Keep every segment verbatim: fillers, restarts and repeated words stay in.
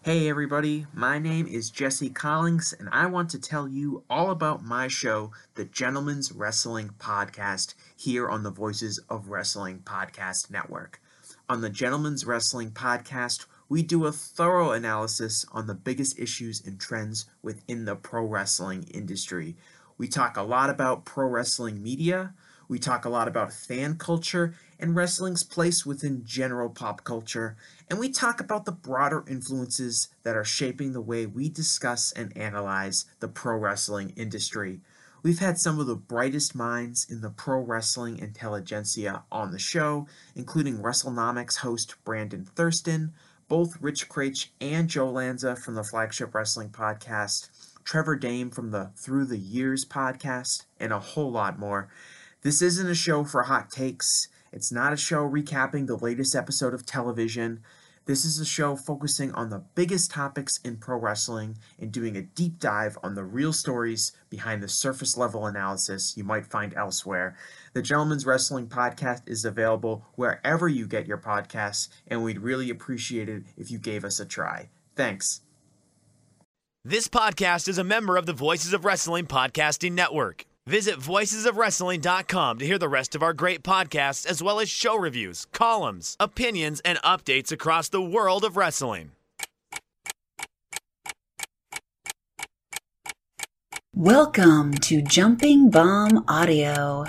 Hey everybody, my name is Jesse Collins, and I want to tell you all about my show, the Gentleman's Wrestling Podcast, here on the Voices of Wrestling Podcast Network. On the Gentleman's Wrestling Podcast, we do a thorough analysis on the biggest issues and trends within the pro wrestling industry. We talk a lot about pro wrestling media, we talk a lot about fan culture and wrestling's place within general pop culture, and we talk about the broader influences that are shaping the way we discuss and analyze the pro wrestling industry. We've had some of the brightest minds in the pro wrestling intelligentsia on the show, including WrestleNomics host Brandon Thurston, both Rich Craich and Joe Lanza from the Flagship Wrestling Podcast, Trevor Dame from the Through the Years podcast, and a whole lot more. This isn't a show for hot takes. It's not a show recapping the latest episode of television. This is a show focusing on the biggest topics in pro wrestling and doing a deep dive on the real stories behind the surface level analysis you might find elsewhere. The Gentleman's Wrestling Podcast is available wherever you get your podcasts, and we'd really appreciate it if you gave us a try. Thanks. This podcast is a member of the Voices of Wrestling Podcasting Network. Visit voices of wrestling dot com to hear the rest of our great podcasts, as well as show reviews, columns, opinions, and updates across the world of wrestling. Welcome to Jumping Bomb Audio.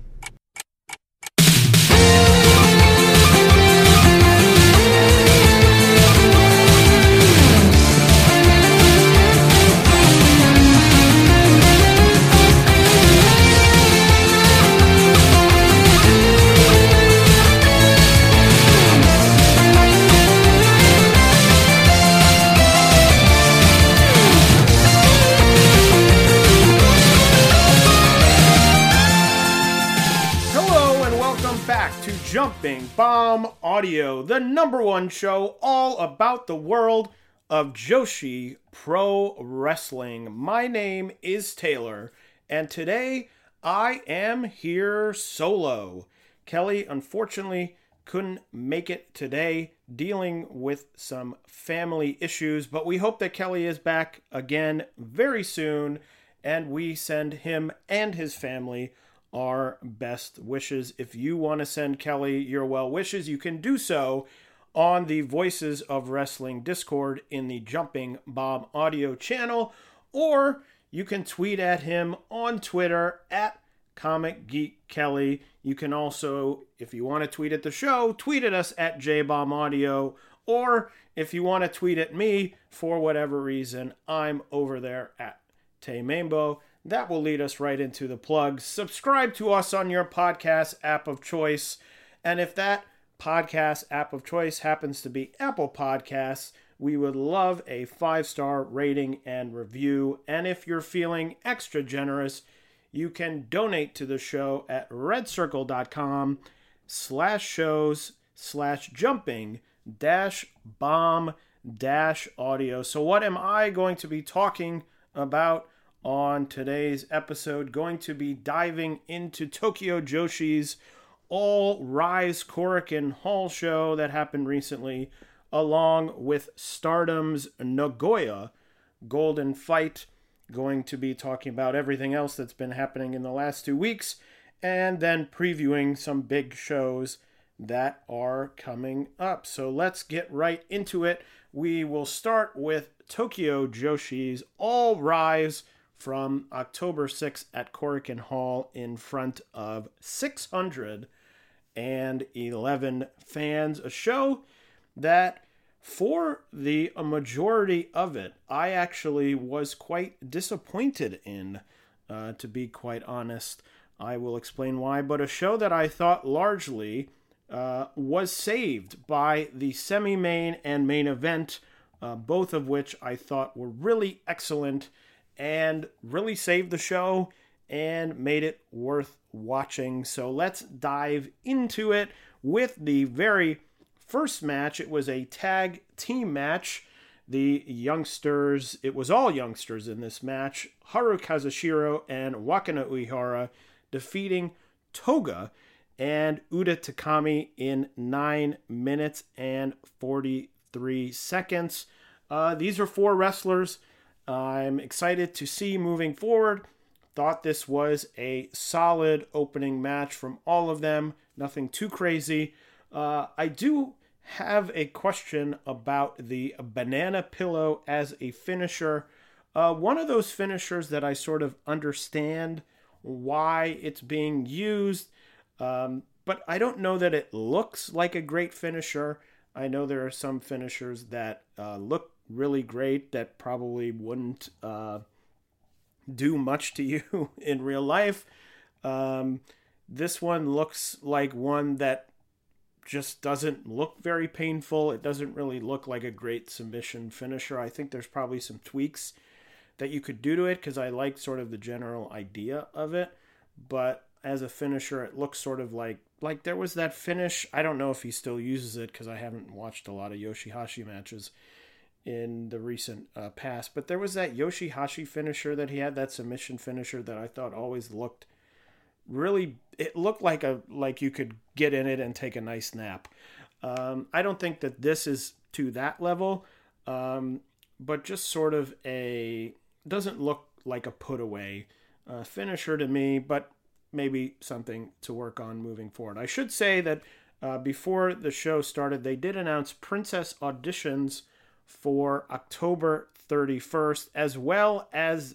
Jumping Bomb Audio, the number one show all about the world of Joshi Pro Wrestling. My name is Taylor, and today I am here solo. Kelly, unfortunately, couldn't make it today, dealing with some family issues, but we hope that Kelly is back again very soon, and we send him and his family our best wishes. If you want to send Kelly your well wishes, you can do so on the Voices of Wrestling Discord in the Jumping Bomb Audio channel, or you can tweet at him on Twitter at Comic Geek Kelly. You can also, if you want to tweet at the show, tweet at us at J Bomb Audio, or if you want to tweet at me for whatever reason, I'm over there at Tay Mambo. That will lead us right into the plugs. Subscribe to us on your podcast app of choice. And if that podcast app of choice happens to be Apple Podcasts, we would love a five-star rating and review. And if you're feeling extra generous, you can donate to the show at redcircle.com slash shows slash jumping dash bomb dash audio. So what am I going to be talking about on today's episode? Going to be diving into Tokyo Joshi's All Rise Korakuen Hall show that happened recently, along with Stardom's Nagoya Golden Fight. Going to be talking about everything else that's been happening in the last two weeks, and then previewing some big shows that are coming up. So let's get right into it. We will start with Tokyo Joshi's All Rise from October sixth at Korakuen Hall in front of six hundred eleven fans. A show that, for the majority of it, I actually was quite disappointed in, uh, to be quite honest. I will explain why, but a show that I thought largely uh, was saved by the semi-main and main event, uh, both of which I thought were really excellent and really saved the show and made it worth watching. So let's dive into it with the very first match. It was a tag team match. The youngsters, it was all youngsters in this match, Haru Kazushiro and Wakana Uehara, defeating Toga and Uda Takami in nine minutes and forty-three seconds. Uh, these are four wrestlers I'm excited to see moving forward. Thought this was a solid opening match from all of them. Nothing too crazy. Uh, I do have a question about the banana pillow as a finisher. Uh, one of those finishers that I sort of understand why it's being used, um, but I don't know that it looks like a great finisher. I know there are some finishers that uh, look really great that probably wouldn't uh, do much to you in real life. Um, this one looks like one that just doesn't look very painful. It doesn't really look like a great submission finisher. I think there's probably some tweaks that you could do to it because I like sort of the general idea of it. But as a finisher, it looks sort of like, like there was that finish. I don't know if he still uses it because I haven't watched a lot of Yoshihashi matches in the recent uh, past, but there was that Yoshihashi finisher that he had, that submission finisher that I thought always looked really, it looked like a like you could get in it and take a nice nap. Um, I don't think that this is to that level, um, but just sort of a, doesn't look like a put away uh, finisher to me, but maybe something to work on moving forward. I should say that uh, before the show started, they did announce Princess auditions for October thirty-first, as well as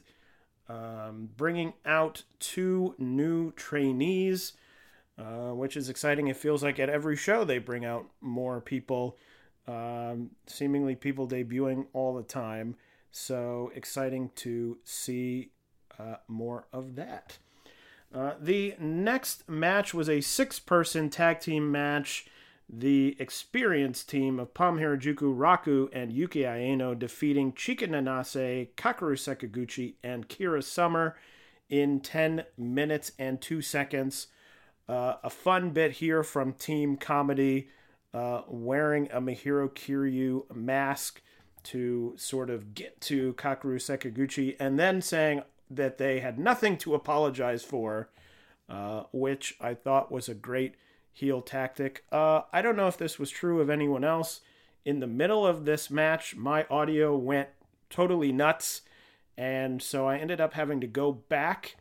um, bringing out two new trainees, uh, which is exciting. It feels like at every show they bring out more people, um, seemingly people debuting all the time. So exciting to see uh, more of that. Uh, the next match was a six-person tag team match. The experienced team of Pam Harajuku, Raku, and Yuki Aino defeating Chika Nanase, Kakeru Sakaguchi, and Kira Summer in ten minutes and two seconds. Uh, a fun bit here from Team Comedy, uh, wearing a Mihiro Kiryu mask to sort of get to Kakeru Sakaguchi, and then saying that they had nothing to apologize for, uh, which I thought was a great heel tactic. Uh, I don't know if this was true of anyone else. In the middle of this match, my audio went totally nuts, and so I ended up having to go back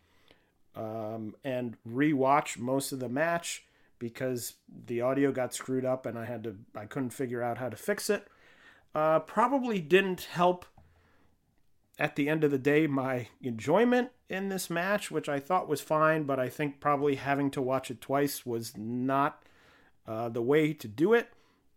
um, and rewatch most of the match because the audio got screwed up and I had to I couldn't figure out how to fix it. Uh, probably didn't help at the end of the day my enjoyment in this match, which I thought was fine, but I think probably having to watch it twice was not uh, the way to do it.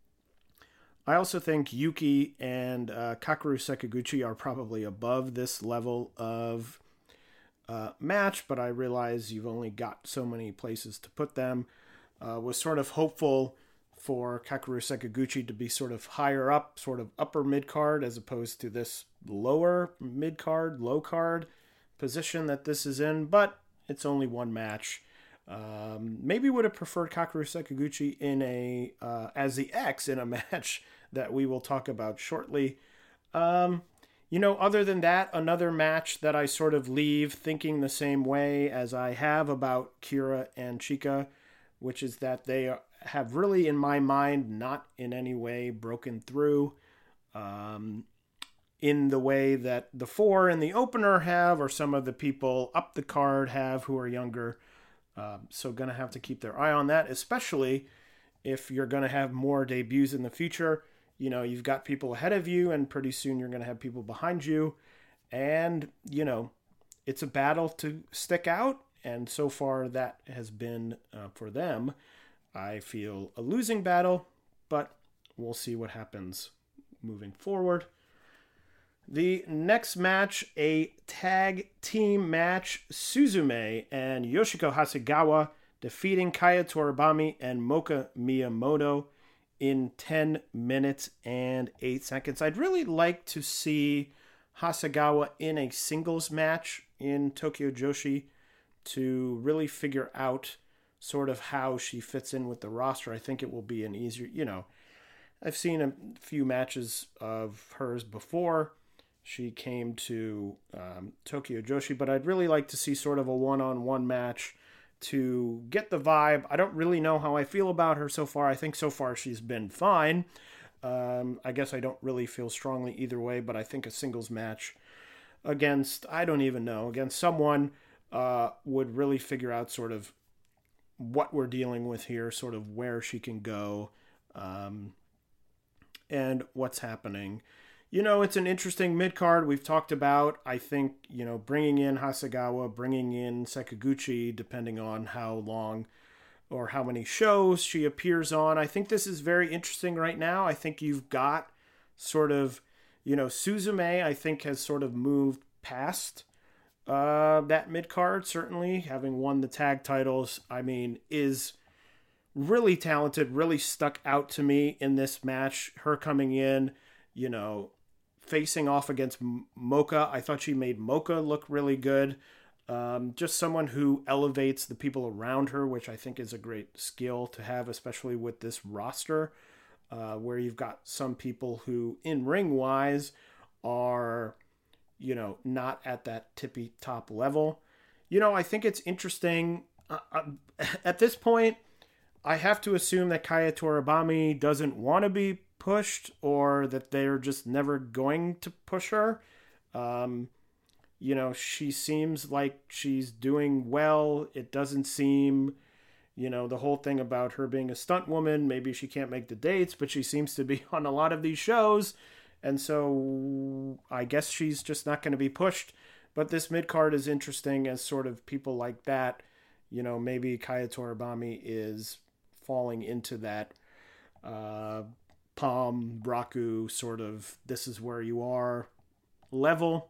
I also think Yuki and uh, Kakeru Sakaguchi are probably above this level of uh, match, but I realize you've only got so many places to put them. Uh, was sort of hopeful for Kakeru Sakaguchi to be sort of higher up, sort of upper mid-card, as opposed to this lower mid-card, low-card position that this is in, but it's only one match. Um, maybe would have preferred Kakeru Sakaguchi in a uh, as the X in a match that we will talk about shortly. Um, you know, other than that, another match that I sort of leave thinking the same way as I have about Kira and Chika, which is that they have really, in my mind, not in any way broken through um, in the way that the four in the opener have, or some of the people up the card have who are younger. Uh, so going to have to keep their eye on that, especially if you're going to have more debuts in the future. You know, you've got people ahead of you, and pretty soon you're going to have people behind you. And, you know, it's a battle to stick out. And so far that has been, uh, for them, I feel, a losing battle. But we'll see what happens moving forward. The next match, a tag team match, Suzume and Yoshiko Hasegawa defeating Kaya Toribami and Moka Miyamoto in ten minutes and eight seconds. I'd really like to see Hasegawa in a singles match in Tokyo Joshi to really figure out sort of how she fits in with the roster. I think it will be an easier, you know, I've seen a few matches of hers before she came to um, Tokyo Joshi, but I'd really like to see sort of a one-on-one match to get the vibe. I don't really know how I feel about her so far. I think so far she's been fine. Um, I guess I don't really feel strongly either way, but I think a singles match against, I don't even know, against someone uh, would really figure out sort of what we're dealing with here, sort of where she can go, um, and what's happening. You know, it's an interesting mid-card we've talked about. I think, you know, bringing in Hasegawa, bringing in Sakaguchi, depending on how long or how many shows she appears on. I think this is very interesting right now. I think you've got sort of, you know, Suzume, I think, has sort of moved past uh, that mid-card, certainly, having won the tag titles. I mean, is really talented, really stuck out to me in this match. Her coming in, you know, facing off against Mocha. I thought she made Mocha look really good. Um, just someone who elevates the people around her, which I think is a great skill to have, especially with this roster, uh, where you've got some people who, in ring-wise, are, you know, not at that tippy top level. You know, I think it's interesting. Uh, at this point, I have to assume that Kaya Toribami doesn't want to be pushed, or that they're just never going to push her. Um, you know, she seems like she's doing well. It doesn't seem, you know, the whole thing about her being a stunt woman, maybe she can't make the dates, but she seems to be on a lot of these shows. And so I guess she's just not going to be pushed. But this mid-card is interesting as sort of people like that, you know, maybe Kaya Toribami is falling into that uh, Palm, Raku sort of, this is where you are level.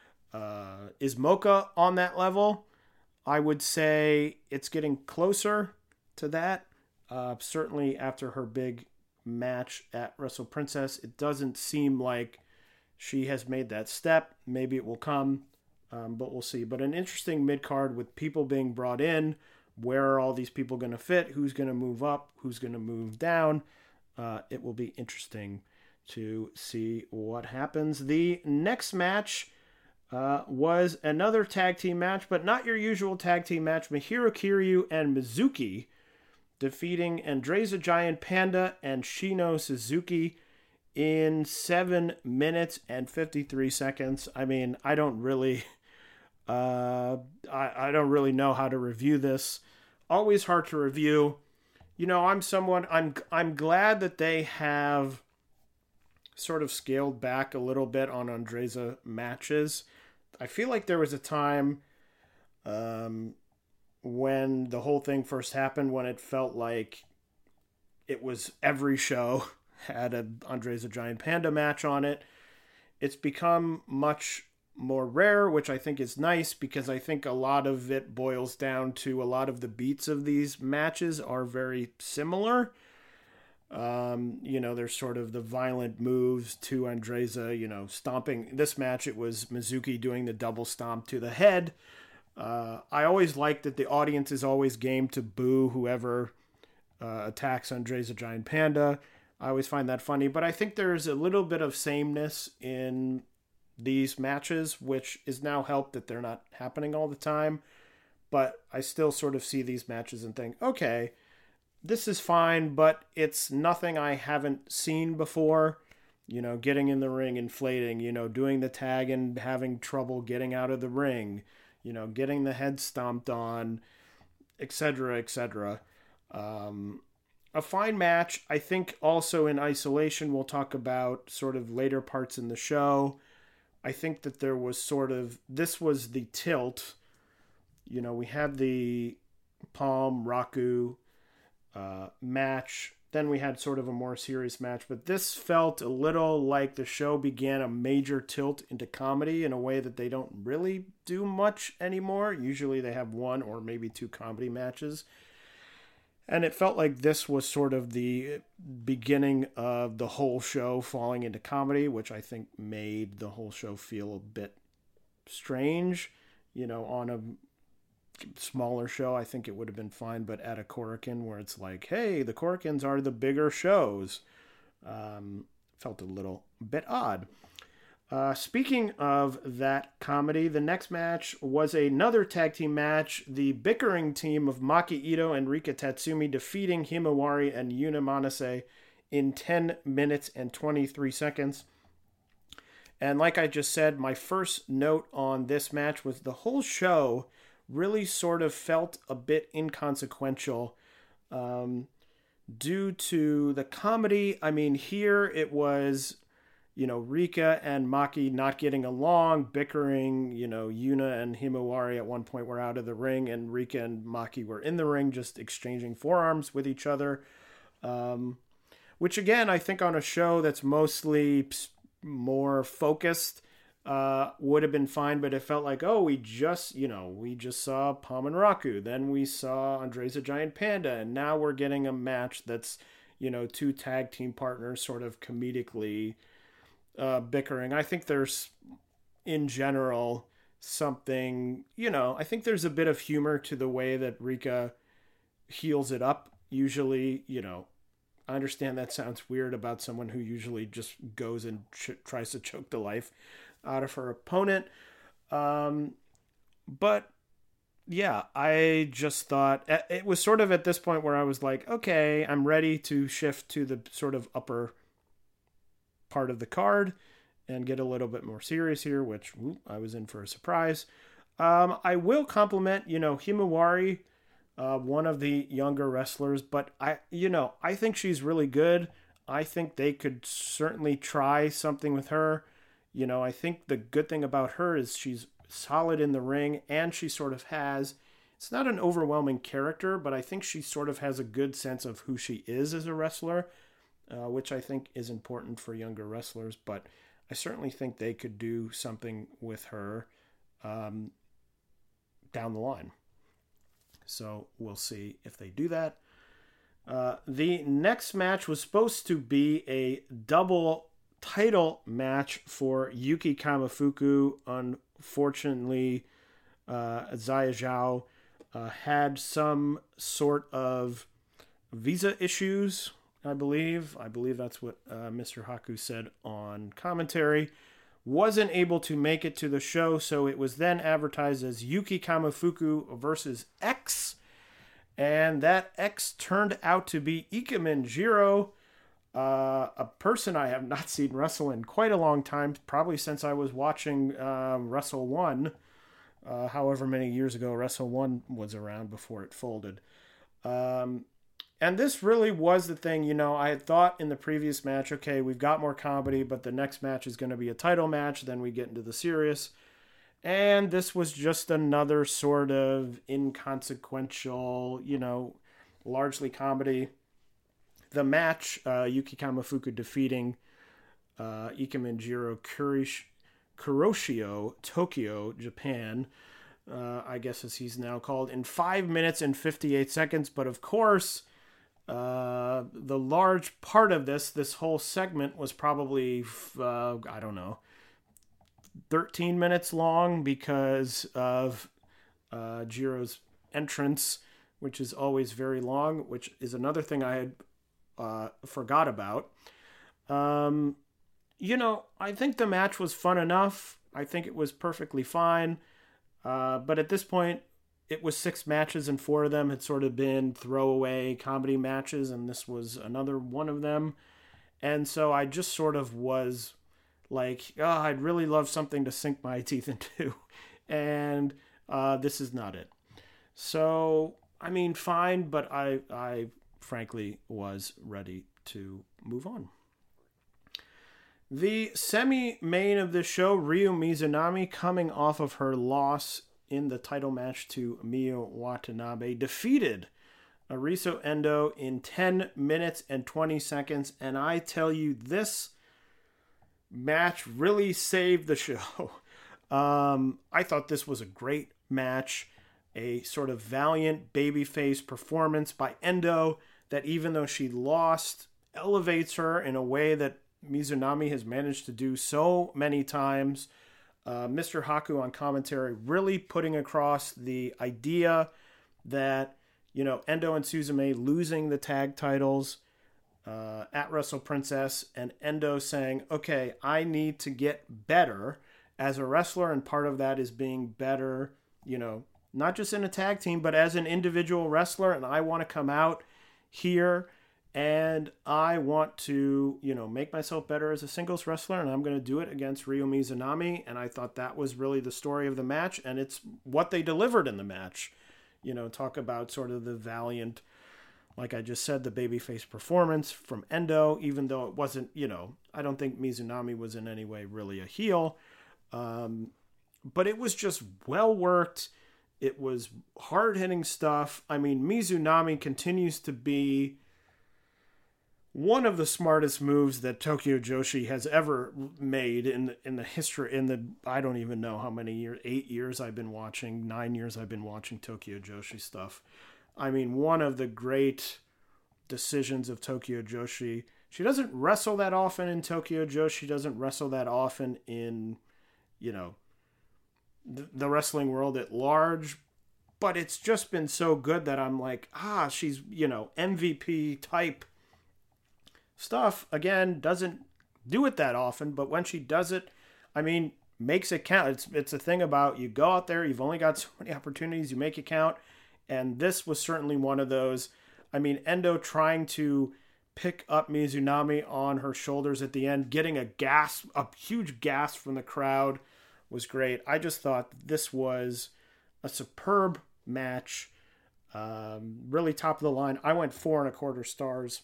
Uh, is Mocha on that level? I would say it's getting closer to that. Uh, certainly after her big match at Wrestle Princess, it doesn't seem like she has made that step. Maybe it will come, um, but we'll see. But an interesting mid-card with people being brought in. Where are all these people going to fit? Who's going to move up? Who's going to move down? Uh, it will be interesting to see what happens. The next match uh, was another tag team match, but not your usual tag team match. Mahiro Kiryu and Mizuki defeating Andreza Giant Panda and Shino Suzuki in seven minutes and fifty-three seconds. I mean, I don't really, uh, I, I don't really know how to review this. Always hard to review. You know, I'm someone, I'm, I'm glad that they have sort of scaled back a little bit on Andreza matches. I feel like there was a time um, when the whole thing first happened, when it felt like it was every show had an Andreza Giant Panda match on it. It's become much more rare, which I think is nice, because I think a lot of it boils down to a lot of the beats of these matches are very similar. Um, you know, there's sort of the violent moves to Andreza, you know, stomping. This match, it was Mizuki doing the double stomp to the head. Uh, I always like that the audience is always game to boo whoever uh, attacks Andreza Giant Panda. I always find that funny, but I think there's a little bit of sameness in these matches, which is now helped that they're not happening all the time. But I still sort of see these matches and think, okay, this is fine, but it's nothing I haven't seen before. You know, getting in the ring, inflating, you know, doing the tag and having trouble getting out of the ring, you know, getting the head stomped on, et cetera, et cetera. Um, a fine match. I think also in isolation, we'll talk about sort of later parts in the show. I think that there was sort of, this was the tilt. You know, we had the Palm, Raku uh, match. Then we had sort of a more serious match. But this felt a little like the show began a major tilt into comedy in a way that they don't really do much anymore. Usually they have one or maybe two comedy matches. And it felt like this was sort of the beginning of the whole show falling into comedy, which I think made the whole show feel a bit strange. You know, on a smaller show, I think it would have been fine, but at a Korakuen where it's like, hey, the Korakuens are the bigger shows, um, felt a little bit odd. Uh, speaking of that comedy, the next match was another tag team match. The bickering team of Maki Ito and Rika Tatsumi defeating Himawari and Yuna Manase in ten minutes and twenty-three seconds. And like I just said, my first note on this match was the whole show really sort of felt a bit inconsequential um, due to the comedy. I mean, here it was, you know, Rika and Maki not getting along, bickering. You know, Yuna and Himawari at one point were out of the ring, and Rika and Maki were in the ring just exchanging forearms with each other. Um, which, again, I think on a show that's mostly more focused uh would have been fine, but it felt like, oh, we just you know we just saw Pom and Raku, then we saw Andres the Giant Panda, and now we're getting a match that's, you know, two tag team partners sort of comedically uh bickering. I think there's, in general, something, you know, I think there's a bit of humor to the way that Rika heals it up. Usually, you know, I understand that sounds weird about someone who usually just goes and ch- tries to choke the life out of her opponent. Um, but yeah, I just thought it was sort of at this point where I was like, okay, I'm ready to shift to the sort of upper part of the card and get a little bit more serious here, which whoop, I was in for a surprise. Um, I will compliment, you know, Himawari, Uh, one of the younger wrestlers, but I, you know, I think she's really good. I think they could certainly try something with her. You know, I think the good thing about her is she's solid in the ring, and she sort of has, it's not an overwhelming character, but I think she sort of has a good sense of who she is as a wrestler, uh, which I think is important for younger wrestlers. But I certainly think they could do something with her um, down the line. So we'll see if they do that. Uh, the next match was supposed to be a double title match for Yuki Kamifuku. Unfortunately, uh, Xia Zhao uh, had some sort of visa issues, I believe. I believe that's what uh, Mister Haku said on commentary. Wasn't able to make it to the show, so it was then advertised as Yuki Kamifuku versus X, and that X turned out to be Ikemen Jiro, uh, a person I have not seen wrestle in quite a long time, probably since I was watching uh, Wrestle One, uh, however many years ago Wrestle One was around before it folded. Um, And this really was the thing, you know, I had thought in the previous match, okay, we've got more comedy, but the next match is going to be a title match, then we get into the serious. And this was just another sort of inconsequential, you know, largely comedy. The match, uh, Yuki Kamifuku defeating uh, Ikemen Jiro Kurish, Kuroshio, Tokyo, Japan, uh, I guess as he's now called, in five minutes and fifty-eight seconds. But of course, Uh, the large part of this, this whole segment was probably, uh, I don't know, thirteen minutes long because of uh, Jiro's entrance, which is always very long, which is another thing I had uh, forgot about. Um, you know, I think the match was fun enough. I think it was perfectly fine. Uh, but at this point, it was six matches, and four of them had sort of been throwaway comedy matches, and this was another one of them. And so I just sort of was like, oh, I'd really love something to sink my teeth into. And uh, this is not it. So, I mean, fine, but I, I frankly was ready to move on. The semi-main of the show, Ryu Mizunami, coming off of her loss in the title match to Miyu Watanabe, defeated Arisu Endo in ten minutes and twenty seconds. And I tell you, this match really saved the show. Um, I thought this was a great match, a sort of valiant babyface performance by Endo that, even though she lost, elevates her in a way that Mizunami has managed to do so many times. Uh, Mister Haku on commentary really putting across the idea that, you know, Endo and Suzume losing the tag titles uh, at Wrestle Princess, and Endo saying, okay, I need to get better as a wrestler, and part of that is being better, you know, not just in a tag team, but as an individual wrestler, and I want to come out here And I want to, you know, make myself better as a singles wrestler, and I'm going to do it against Ryo Mizunami. And I thought that was really the story of the match, and it's what they delivered in the match. You know, talk about sort of the valiant, like I just said, the babyface performance from Endo, even though it wasn't, you know, I don't think Mizunami was in any way really a heel. Um, but it was just well worked. It was hard-hitting stuff. I mean, Mizunami continues to be one of the smartest moves that Tokyo Joshi has ever made in the, in the history, in the, I don't even know how many years, eight years I've been watching, nine years I've been watching Tokyo Joshi stuff. I mean, one of the great decisions of Tokyo Joshi. She doesn't wrestle that often in Tokyo Joshi. She doesn't wrestle that often in, you know, the, the wrestling world at large. But it's just been so good that I'm like, ah, she's, you know, M V P type stuff. Again, doesn't do it that often, but when she does it, I mean, makes it count. It's it's a thing about you go out there, you've only got so many opportunities, you make it count. And this was certainly one of those. I mean, Endo trying to pick up Mizunami on her shoulders at the end, getting a gasp, a huge gasp from the crowd was great. I just thought this was a superb match. Um, really top of the line. I went four and a quarter stars.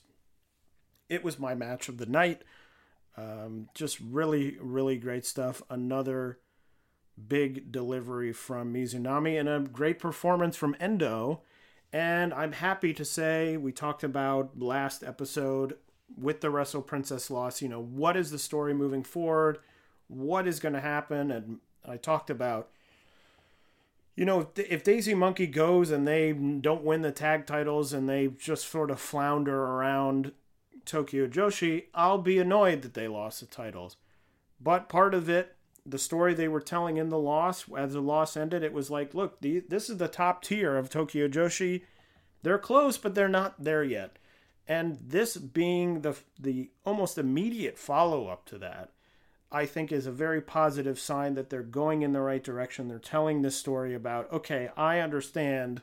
It was my match of the night. Um, just really, really great stuff. Another big delivery from Mizunami and a great performance from Endo. And I'm happy to say, we talked about last episode with the Wrestle Princess loss, you know, what is the story moving forward? What is going to happen? And I talked about, you know, if Daisy Monkey goes and they don't win the tag titles and they just sort of flounder around Tokyo Joshi, I'll be annoyed that they lost the titles. But part of it, the story they were telling in the loss, as the loss ended, it was like, look, the, this is the top tier of Tokyo Joshi. They're close, but they're not there yet. And this being the the almost immediate follow-up to that, I think is a very positive sign that they're going in the right direction. They're telling this story about, okay, I understand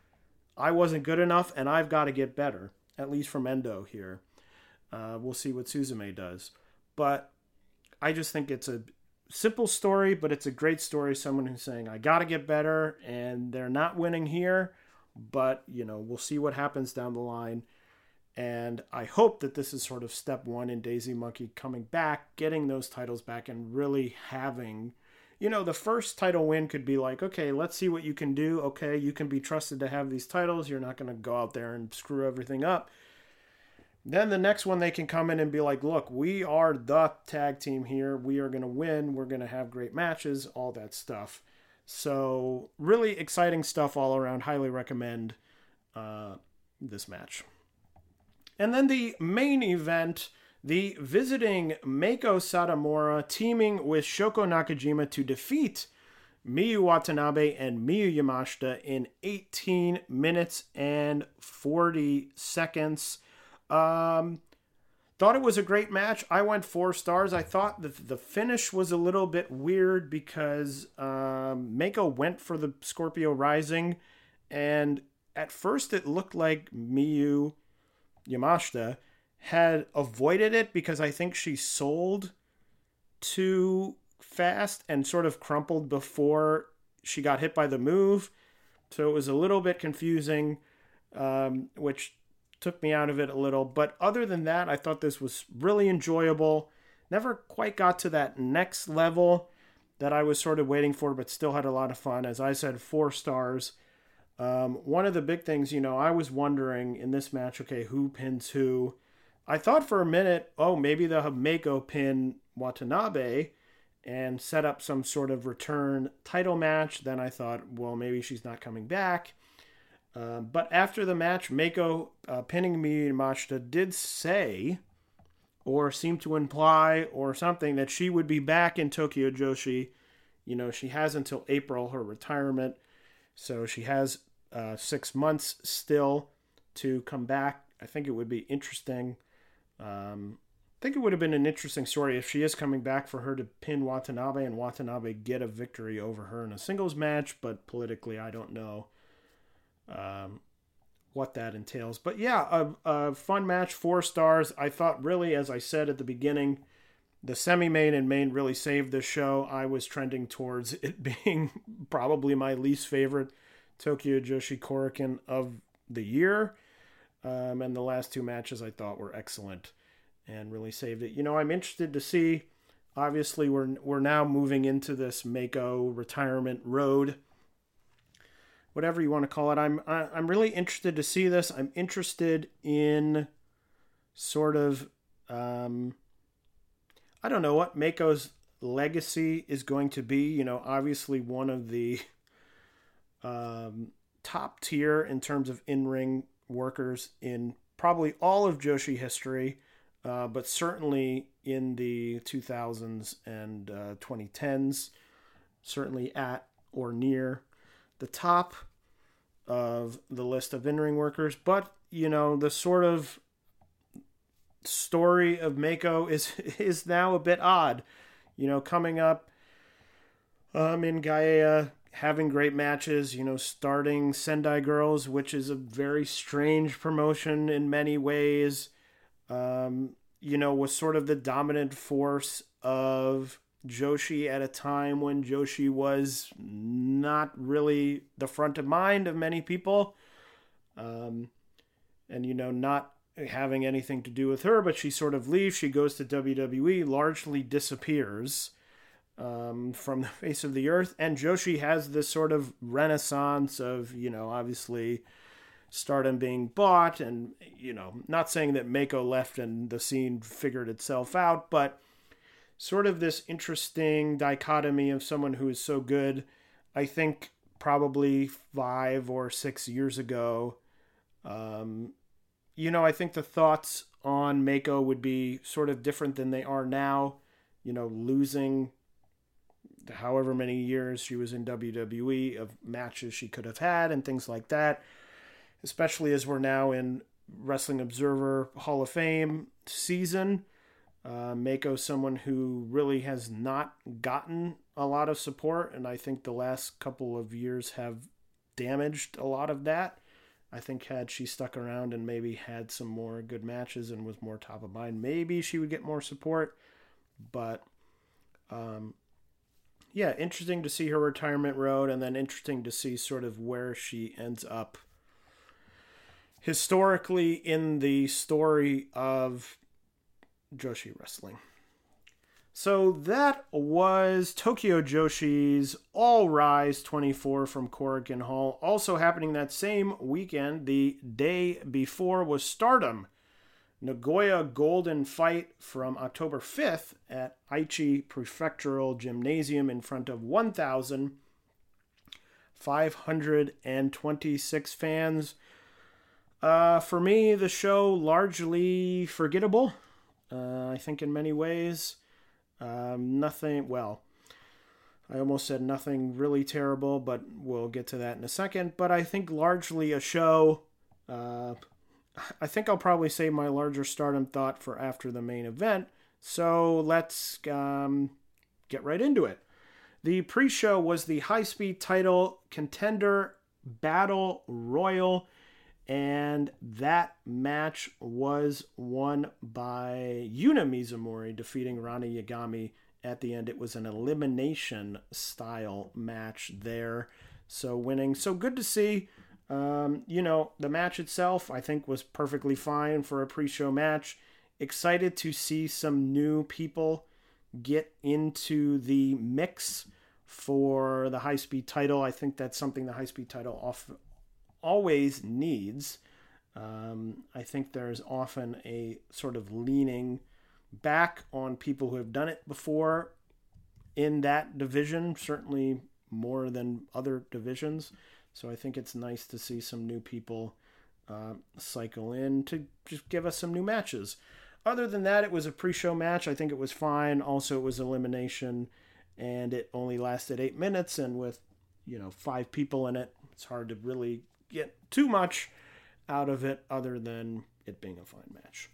I wasn't good enough and I've got to get better, at least from Endo here. Uh, we'll see what Suzume does. But I just think it's a simple story, but it's a great story. Someone who's saying, I got to get better, and they're not winning here, but, you know, we'll see what happens down the line. And I hope that this is sort of step one in Daisy Monkey coming back, getting those titles back, and really having, you know, the first title win could be like, okay, let's see what you can do. Okay, you can be trusted to have these titles. You're not going to go out there and screw everything up. Then the next one, they can come in and be like, look, we are the tag team here. We are going to win. We're going to have great matches, all that stuff. So really exciting stuff all around. Highly recommend uh, this match. And then the main event, the visiting Meiko Satomura teaming with Shoko Nakajima to defeat Miyu Watanabe and Miyu Yamashita in eighteen minutes and forty seconds. Um, thought it was a great match. I went four stars. I thought that the finish was a little bit weird because um, Meiko went for the Scorpio Rising, and at first it looked like Miyu Yamashita had avoided it because I think she sold too fast and sort of crumpled before she got hit by the move. So it was a little bit confusing, um, which took me out of it a little. But other than that, I thought this was really enjoyable. Never quite got to that next level that I was sort of waiting for, but still had a lot of fun. As I said, four stars. Um, one of the big things, you know, I was wondering in this match, okay, who pins who? I thought for a minute, oh, maybe they'll have Meiko pin Watanabe and set up some sort of return title match. Then I thought, well, maybe she's not coming back. Uh, but after the match, Meiko uh, pinning Miyu Yamashita did say, or seem to imply, or something, that she would be back in Tokyo Joshi. You know, she has until April, her retirement. So she has uh, six months still to come back. I think it would be interesting. Um, I think it would have been an interesting story if she is coming back for her to pin Watanabe and Watanabe get a victory over her in a singles match. But politically, I don't know. Um, what that entails. But yeah, a, a fun match, four stars. I thought really, as I said at the beginning, the semi-main and main really saved this show. I was trending towards it being probably my least favorite Tokyo Joshi Korakuen of the year. Um, and the last two matches I thought were excellent and really saved it. You know, I'm interested to see, obviously we're we're now moving into this Mako retirement road, whatever you want to call it. I'm I'm really interested to see this. I'm interested in sort of, um, I don't know what Mako's legacy is going to be. You know, obviously one of the um, top tier in terms of in-ring workers in probably all of Joshi history, uh, but certainly in the two thousands and uh, twenty tens, certainly at or near the top of the list of in-ring workers. But, you know, the sort of story of Mako is is now a bit odd. You know, coming up um, in Gaea, having great matches, you know, starting Sendai Girls, which is a very strange promotion in many ways, um, you know, was sort of the dominant force of Joshi at a time when Joshi was not really the front of mind of many people. Um, and, you know, not having anything to do with her, but she sort of leaves. She goes to W W E, largely disappears um, from the face of the earth. And Joshi has this sort of renaissance of, you know, obviously Stardom being bought and, you know, not saying that Mako left and the scene figured itself out, but sort of this interesting dichotomy of someone who is so good. I think probably five or six years ago, um, you know, I think the thoughts on Mako would be sort of different than they are now. You know, losing however many years she was in W W E of matches she could have had and things like that, especially as we're now in Wrestling Observer Hall of Fame season. Uh, Mako, someone who really has not gotten a lot of support, and I think the last couple of years have damaged a lot of that. I think had she stuck around and maybe had some more good matches and was more top of mind, maybe she would get more support. But, um, yeah, interesting to see her retirement road, and then interesting to see sort of where she ends up historically in the story of Joshi Wrestling. So that was Tokyo Joshi's All Rise twenty-four from Korakuen Hall. Also happening that same weekend, the day before, was Stardom Nagoya Golden Fight from October fifth at Aichi Prefectural Gymnasium in front of one thousand five hundred twenty-six fans. Uh, for me, the show largely forgettable. Uh, I think in many ways. Um, nothing, well, I almost said nothing really terrible, but we'll get to that in a second. But I think largely a show. Uh, I think I'll probably save my larger Stardom thought for after the main event. So let's um, get right into it. The pre-show was the high-speed title contender battle royal, and that match was won by Yuna Mizumori, defeating Rana Yagami at the end. It was an elimination style match there, so winning. So good to see. Um, you know, the match itself, I think, was perfectly fine for a pre-show match. Excited to see some new people get into the mix for the high-speed title. I think that's something the high-speed title off. always needs. Um, I think there's often a sort of leaning back on people who have done it before in that division, certainly more than other divisions. So I think it's nice to see some new people uh, cycle in to just give us some new matches. Other than that, it was a pre-show match. I think it was fine. Also, it was elimination, and it only lasted eight minutes, and with, you know, five people in it, it's hard to really get too much out of it other than it being a fine match.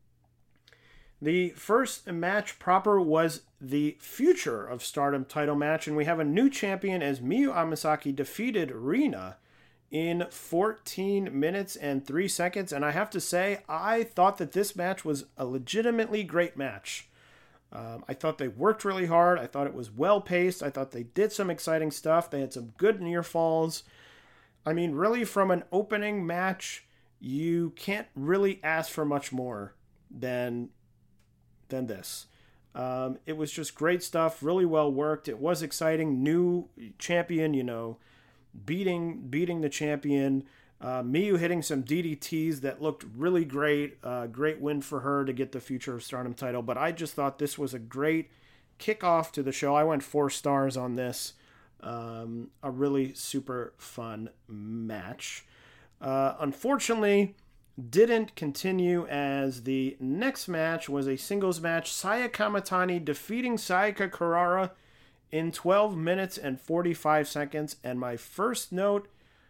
The first match proper was the Future of Stardom title match, and we have a new champion as Miyu Amasaki defeated Rina in fourteen minutes and three seconds. And I have to say, I thought that this match was a legitimately great match. Um, I thought they worked really hard. I thought it was well paced. I thought they did some exciting stuff. They had some good near falls. I mean, really, from an opening match, you can't really ask for much more than than this. Um, it was just great stuff, really well worked. It was exciting. New champion, you know, beating beating the champion. Uh, Miyu hitting some D D Ts that looked really great. Uh, great win for her to get the Future of Stardom title. But I just thought this was a great kickoff to the show. I went four stars on this. Um, a really super fun match. Uh, unfortunately, didn't continue, as the next match was a singles match. Saya Kamatani defeating Sayaka Kurara in twelve minutes and forty-five seconds. And my first note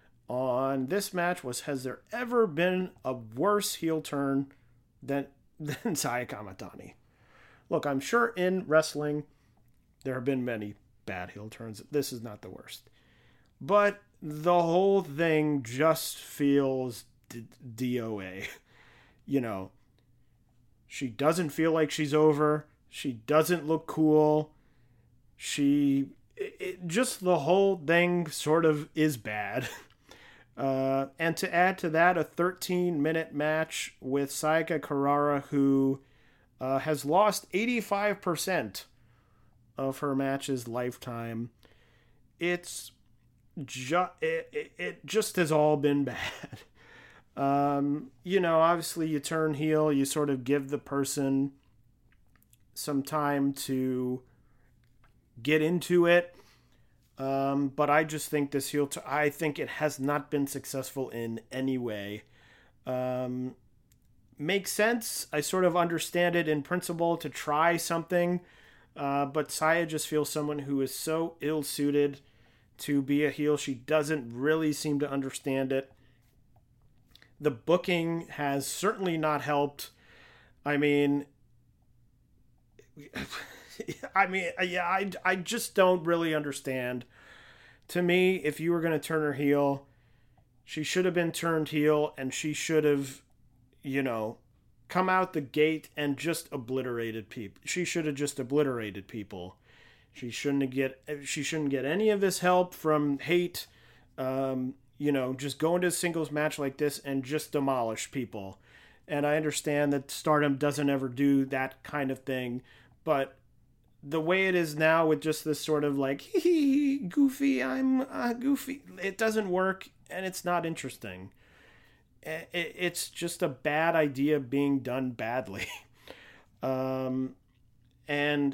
on this match was, has there ever been a worse heel turn than, than Saya Kamatani? Look, I'm sure in wrestling there have been many bad heel turns. This is not the worst. But the whole thing just feels d- D O A. You know, she doesn't feel like she's over. She doesn't look cool. She... It, it, just the whole thing sort of is bad. Uh, and to add to that, a thirteen-minute match with Sayaka Kurara, who uh, has lost eighty-five percent of her matches lifetime. It's ju- it, it, it just has all been bad. Um, you know, obviously you turn heel, you sort of give the person some time to get into it. Um, but I just think this heel, t- I think it has not been successful in any way. Um, makes sense. I sort of understand it in principle to try something. Uh, but Saya just feels someone who is so ill-suited to be a heel. She doesn't really seem to understand it. The booking has certainly not helped. I mean, I mean, yeah, I, I just don't really understand. To me, if you were going to turn her heel, she should have been turned heel, and she should have, you know, come out the gate and just obliterated people. She should have just obliterated people. She shouldn't get. She shouldn't get any of this help from hate. Um, you know, just go into a singles match like this and just demolish people. And I understand that Stardom doesn't ever do that kind of thing, but the way it is now with just this sort of like, hee hee, goofy, I'm uh, goofy, it doesn't work, and it's not interesting. It's just a bad idea being done badly. um, and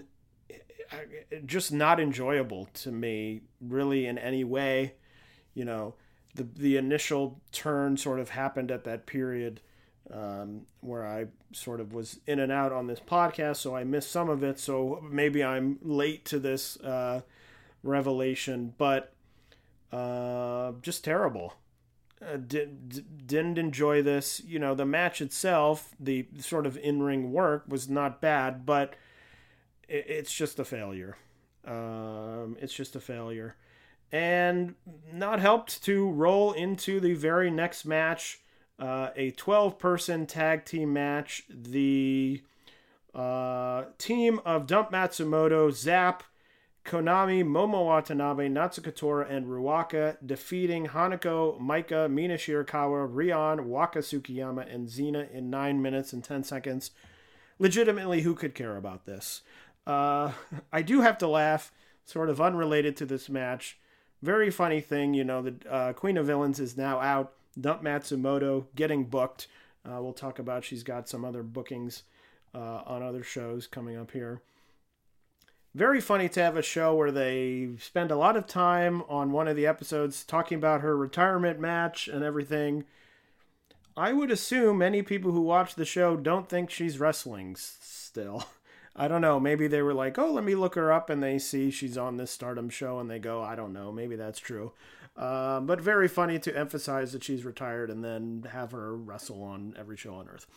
just not enjoyable to me, really, in any way. You know, the the initial turn sort of happened at that period um, where I sort of was in and out on this podcast, so I missed some of it, so maybe I'm late to this uh, revelation, but uh, just terrible. Uh, did, didn't enjoy this. You know, the match itself, the sort of in-ring work was not bad, but it, it's just a failure. Um, it's just a failure. And not helped to roll into the very next match, uh, a twelve-person tag team match. The uh, team of Dump Matsumoto, Zap, Konami, Momo Watanabe, Natsuko Tora, and Ruaka defeating Hanako, Maika, Mina Shirakawa, Rion, Waka Tsukiyama, and Xena in nine minutes and ten seconds. Legitimately, who could care about this? Uh, I do have to laugh, sort of unrelated to this match. Very funny thing, you know, the uh, Queen of Villains is now out. Dump Matsumoto getting booked. Uh, we'll talk about, she's got some other bookings uh, on other shows coming up here. Very funny to have a show where they spend a lot of time on one of the episodes talking about her retirement match and everything. I would assume many people who watch the show don't think she's wrestling still. I don't know. Maybe they were like, oh, let me look her up, and they see she's on this Stardom show, and they go, I don't know. Maybe that's true. Uh, but very funny to emphasize that she's retired and then have her wrestle on every show on Earth.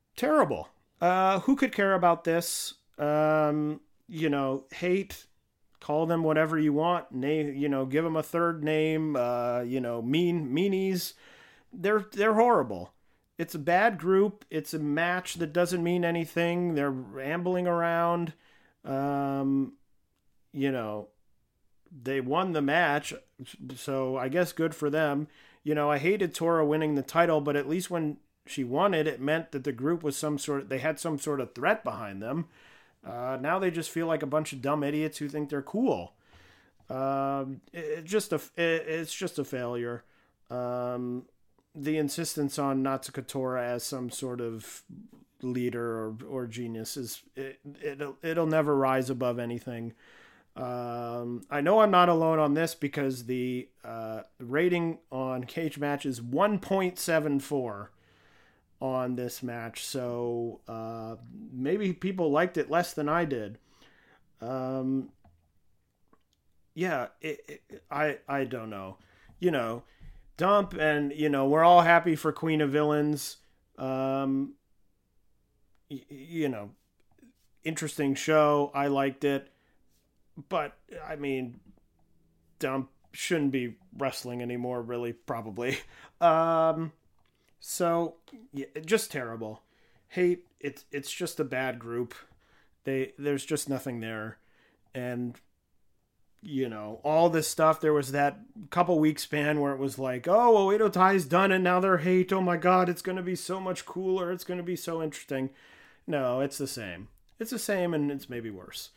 Terrible. Uh, who could care about this? Um... You know, hate, call them whatever you want. Name, you know, give them a third name. Uh, you know, mean meanies. They're they're horrible. It's a bad group. It's a match that doesn't mean anything. They're rambling around. Um, you know, they won the match, so I guess good for them. You know, I hated Tora winning the title, but at least when she won it, it meant that the group was some sort of, they had some sort of threat behind them. Uh, now they just feel like a bunch of dumb idiots who think they're cool. Um, it, it just a, it, it's just a failure. Um, the insistence on Natsuko Tora as some sort of leader or, or genius is it, it'll, it'll never rise above anything. Um, I know I'm not alone on this because the uh, rating on Cage Match is one point seven four on this match. So uh, maybe people liked it less than I did. Um, yeah, it, it, I I don't know. You know, dump and, you know, we're all happy for Queen of Villains. Um, y- you know, interesting show. I liked it. But, I mean, dump shouldn't be wrestling anymore, really, probably. Um, so, yeah, just terrible. Hate, it's it's just a bad group. They There's just nothing there. And, you know, all this stuff, there was that couple week span where it was like, oh, Oedo Tai's done and now they're hate. Oh, my God, it's going to be so much cooler. It's going to be so interesting. No, it's the same. It's the same, and it's maybe worse.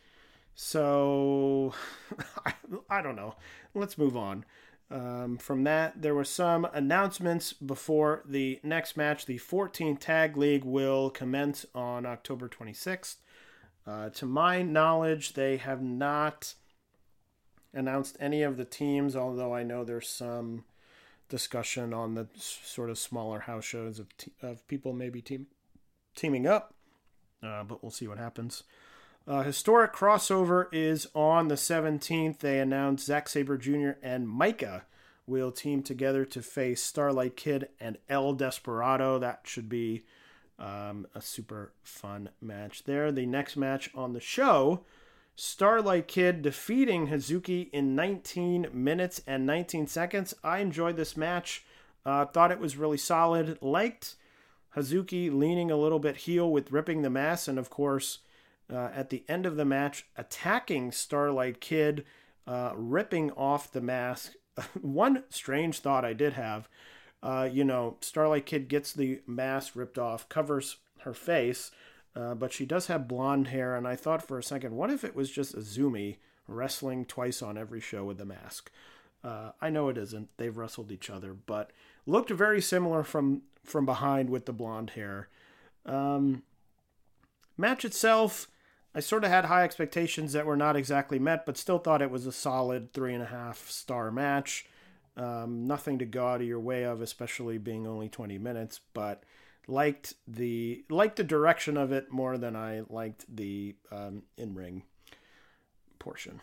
So, I, I don't know. Let's move on. Um, from that, there were some announcements before the next match. The fourteenth Tag League will commence on October twenty-sixth. Uh, to my knowledge, they have not announced any of the teams, although I know there's some discussion on the sort of smaller house shows of, te- of people maybe team- teaming up. Uh, but we'll see what happens. Uh, historic crossover is on the seventeenth. They announced Zack Sabre Junior and Micah will team together to face Starlight Kid and El Desperado. That should be um, a super fun match there. The next match on the show, Starlight Kid defeating Hazuki in nineteen minutes and nineteen seconds. I enjoyed this match. Uh, thought it was really solid. Liked Hazuki leaning a little bit heel with ripping the mask, and of course, Uh, at the end of the match, attacking Starlight Kid, uh, ripping off the mask. One strange thought I did have, uh, you know, Starlight Kid gets the mask ripped off, covers her face, uh, but she does have blonde hair, and I thought for a second, what if it was just Azumi wrestling twice on every show with the mask? Uh, I know it isn't. They've wrestled each other, but looked very similar from, from behind with the blonde hair. Um, match itself, I sort of had high expectations that were not exactly met, but still thought it was a solid three and a half star match. Um, nothing to go out of your way of, especially being only twenty minutes, but liked the liked the direction of it more than I liked the um, in-ring portion.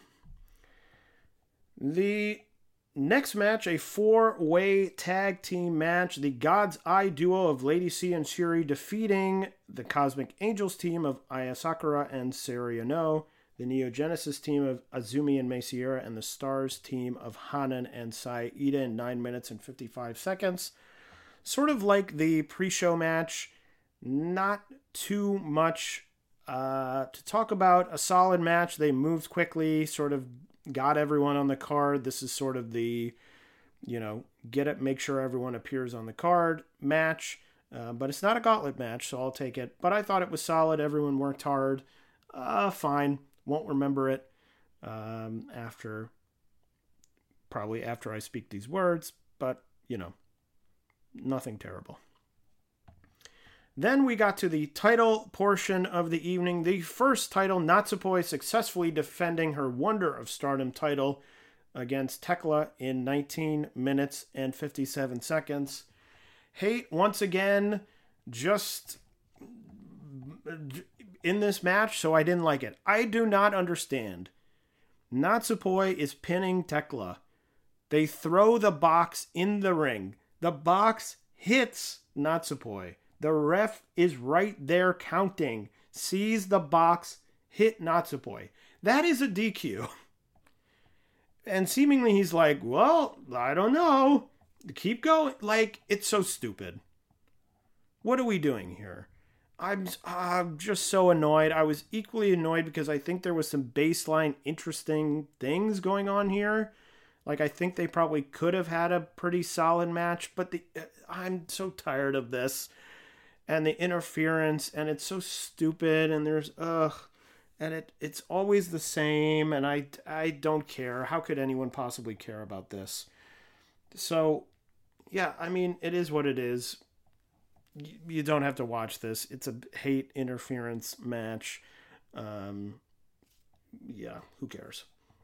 The next match, a four-way tag team match. The God's Eye duo of Lady C and Shuri defeating the Cosmic Angels team of Aya Sakura and Saori Anou, the Neo Genesis team of Azumi and Mei Sierra, and the Stars team of Hanan and Sai Ida in nine minutes and fifty-five seconds. Sort of like the pre-show match, not too much uh, to talk about. A solid match. They moved quickly, sort of got everyone on the card. This is sort of the, you know, get it, make sure everyone appears on the card match. Uh, but it's not a gauntlet match, so I'll take it. But I thought it was solid. Everyone worked hard. Uh, fine. Won't remember it um, after, probably after I speak these words. But, you know, nothing terrible. Then we got to the title portion of the evening. The first title, Natsupoi successfully defending her Wonder of Stardom title against Tekla in nineteen minutes and fifty-seven seconds. Hate, once again, just in this match, so I didn't like it. I do not understand. Natsupoi is pinning Tekla. They throw the box in the ring. The box hits Natsupoi. The ref is right there counting, sees the box hit Natsupoi. That is a D Q. And seemingly he's like, well, I don't know. Keep going. Like, it's so stupid. What are we doing here? I'm, I'm just so annoyed. I was equally annoyed because I think there was some baseline interesting things going on here. Like, I think they probably could have had a pretty solid match, but the I'm so tired of this. And the interference, and it's so stupid, and there's, ugh, and it it's always the same, and I, I don't care. How could anyone possibly care about this? So, yeah, I mean, it is what it is. You don't have to watch this. It's a hate interference match. Um, yeah, who cares?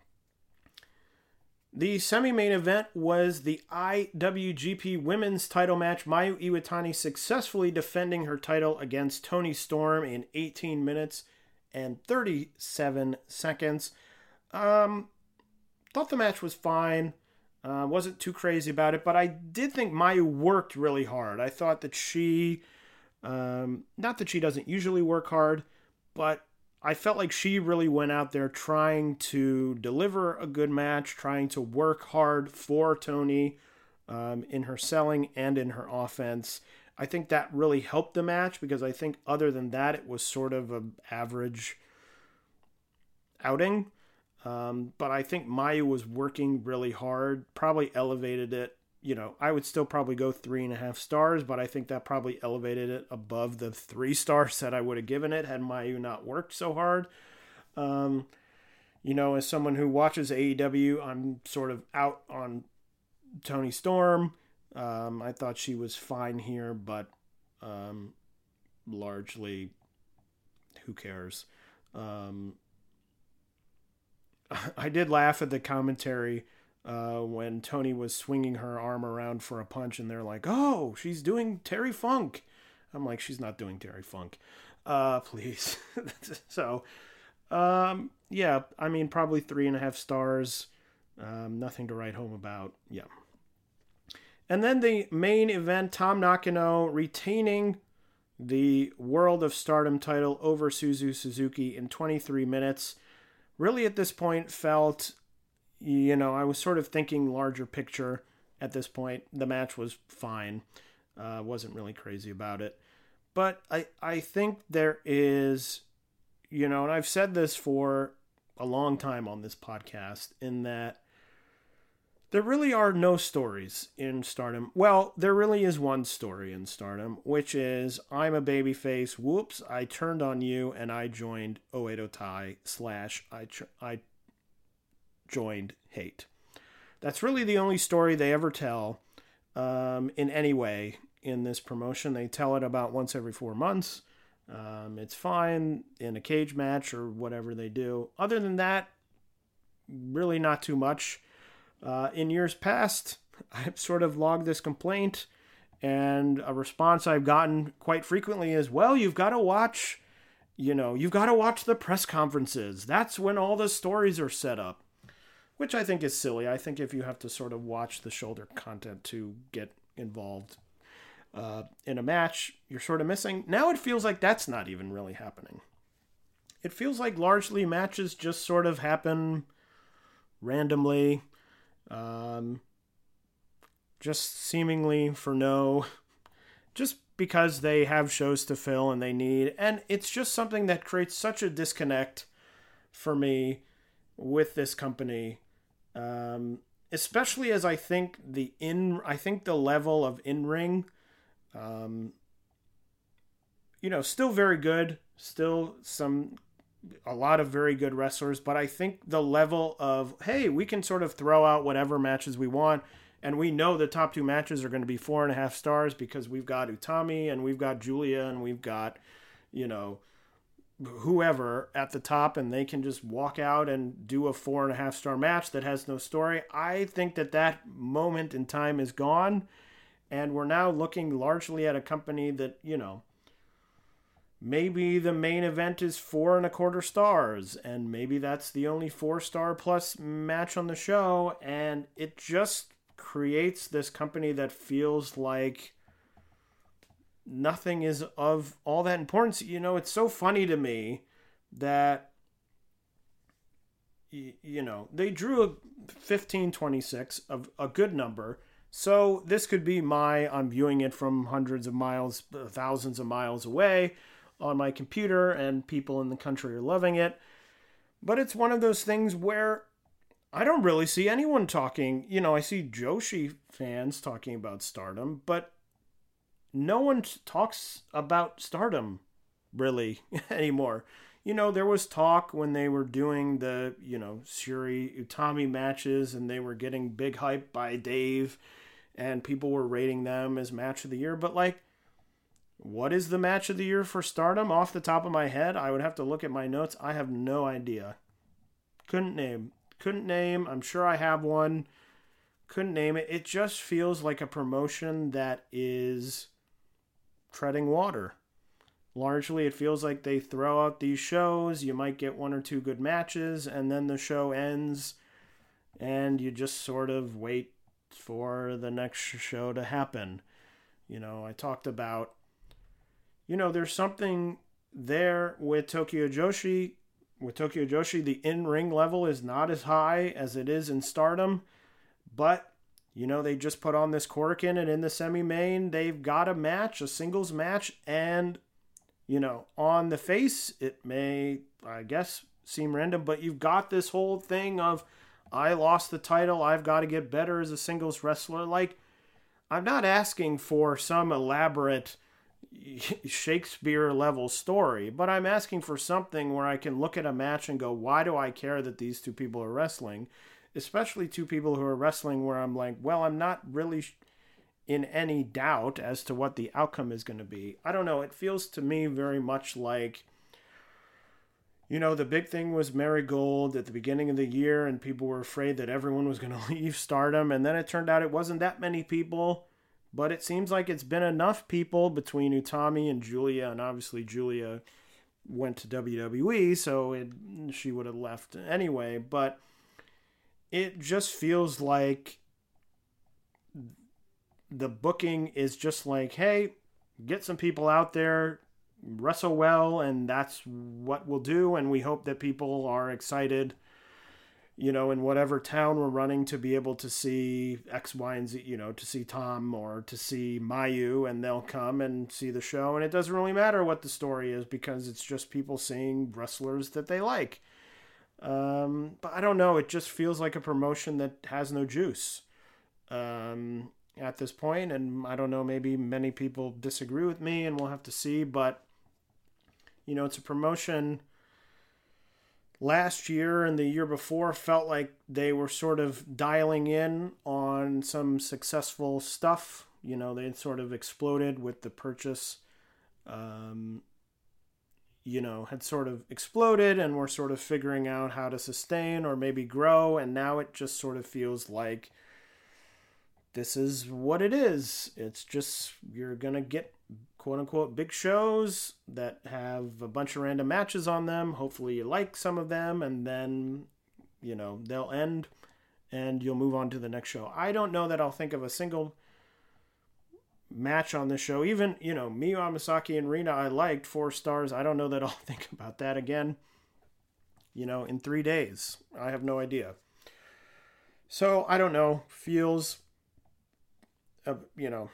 The semi-main event was the I W G P Women's title match. Mayu Iwatani successfully defending her title against Toni Storm in eighteen minutes and thirty-seven seconds. Um, thought the match was fine. Uh, wasn't too crazy about it, but I did think Mayu worked really hard. I thought that she, um, not that she doesn't usually work hard, but I felt like she really went out there trying to deliver a good match, trying to work hard for Toni um, in her selling and in her offense. I think that really helped the match because I think other than that, it was sort of an average outing. Um, but I think Mayu was working really hard, probably elevated it. You know, I would still probably go three and a half stars, but I think that probably elevated it above the three stars that I would have given it had Mayu not worked so hard. Um, you know, as someone who watches A E W, I'm sort of out on Toni Storm. Um, I thought she was fine here, but um, largely, who cares? Um, I did laugh at the commentary uh, when Toni was swinging her arm around for a punch, and they're like, "Oh, she's doing Terry Funk." I'm like, "She's not doing Terry Funk, uh, please." so, um, yeah, I mean, probably three and a half stars. Um, nothing to write home about. Yeah. And then the main event, Tam Nakano retaining the World of Stardom title over Suzu Suzuki in twenty-three minutes. Really, at this point, felt, you know, I was sort of thinking larger picture at this point. The match was fine. Uh, wasn't really crazy about it. But I, I think there is, you know, and I've said this for a long time on this podcast, in that there really are no stories in Stardom. Well, there really is one story in Stardom, which is I'm a babyface. Whoops, I turned on you and I joined Oedo Tai slash I tr- I joined Hate. That's really the only story they ever tell um, in any way in this promotion. They tell it about once every four months. Um, it's fine in a cage match or whatever they do. Other than that, really not too much. Uh, in years past, I've sort of logged this complaint, and a response I've gotten quite frequently is, well, you've got to watch, you know, you've got to watch the press conferences. That's when all the stories are set up, which I think is silly. I think if you have to sort of watch the shoulder content to get involved uh, in a match, you're sort of missing. Now it feels like that's not even really happening. It feels like largely matches just sort of happen randomly. Um, just seemingly for no, just because they have shows to fill and they need, and it's just something that creates such a disconnect for me with this company. Um, especially as I think the in, I think the level of in-ring, um, you know, still very good, still some, a lot of very good wrestlers, but I think the level of, hey, we can sort of throw out whatever matches we want, and we know the top two matches are going to be four and a half stars because we've got Utami and we've got Julia and we've got, you know, whoever at the top, and they can just walk out and do a four and a half star match that has no story. I think that that moment in time is gone, and we're now looking largely at a company that, you know, maybe the main event is four and a quarter stars, and maybe that's the only four star plus match on the show, and it just creates this company that feels like nothing is of all that importance. You know, it's so funny to me that, you know, they drew a fifteen twenty-six, of a good number. So this could be my, I'm viewing it from hundreds of miles, thousands of miles away on my computer, and people in the country are loving it. But it's one of those things where I don't really see anyone talking. You know, I see Joshi fans talking about Stardom, but no one talks about Stardom really anymore. You know, there was talk when they were doing the, you know, Syuri Utami matches, and they were getting big hype by Dave, and people were rating them as match of the year. But, like, what is the match of the year for Stardom? Off the top of my head, I would have to look at my notes. I have no idea. Couldn't name. Couldn't name. I'm sure I have one. Couldn't name it. It just feels like a promotion that is treading water. Largely, it feels like they throw out these shows. You might get one or two good matches, and then the show ends, and you just sort of wait for the next show to happen. You know, I talked about, you know, there's something there with Tokyo Joshi. With Tokyo Joshi, the in-ring level is not as high as it is in Stardom, but, you know, they just put on this Korakuen, and in the semi-main, they've got a match, a singles match, and, you know, on the face, it may, I guess, seem random, but you've got this whole thing of, I lost the title, I've got to get better as a singles wrestler. Like, I'm not asking for some elaborate Shakespeare-level story, but I'm asking for something where I can look at a match and go, why do I care that these two people are wrestling? Especially two people who are wrestling where I'm like, well, I'm not really in any doubt as to what the outcome is going to be. I don't know. It feels to me very much like, you know, the big thing was Marigold at the beginning of the year, and people were afraid that everyone was going to leave Stardom, and then it turned out it wasn't that many people, but it seems like it's been enough people between Utami and Julia, and obviously Julia went to W W E, so it, she would have left anyway, but it just feels like the booking is just like, hey, get some people out there, wrestle well, and that's what we'll do, and we hope that people are excited, you know, in whatever town we're running, to be able to see X, Y, and Z, you know, to see Tom or to see Mayu, and they'll come and see the show, and it doesn't really matter what the story is, because it's just people seeing wrestlers that they like. Um, but I don't know, it just feels like a promotion that has no juice um, at this point, and I don't know, maybe many people disagree with me, and we'll have to see, but, you know, it's a promotion last year and the year before felt like they were sort of dialing in on some successful stuff. You know, they sort of exploded with the purchase, um, you know, had sort of exploded, and were sort of figuring out how to sustain or maybe grow. And now it just sort of feels like this is what it is. It's just, you're going to get quote unquote big shows that have a bunch of random matches on them. Hopefully you like some of them, and then, you know, they'll end and you'll move on to the next show. I don't know that I'll think of a single match on this show. Even, you know, Miyu Amasaki and Rina, I liked four stars. I don't know that I'll think about that again, you know, in three days. I have no idea. So I don't know. Feels, uh, you know,